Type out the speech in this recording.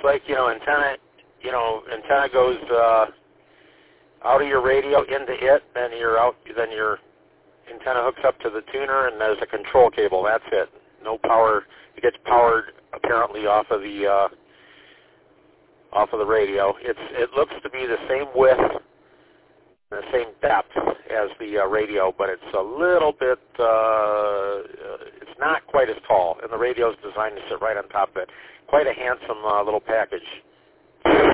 like, antenna goes out of your radio into it, then your antenna hooks up to the tuner, and there's a control cable. That's it. No power. It gets powered apparently off of the radio. It looks to be the same width, the same depth as the radio, but it's a little bit. It's not quite as tall, and the radio is designed to sit right on top of it. Quite a handsome little package.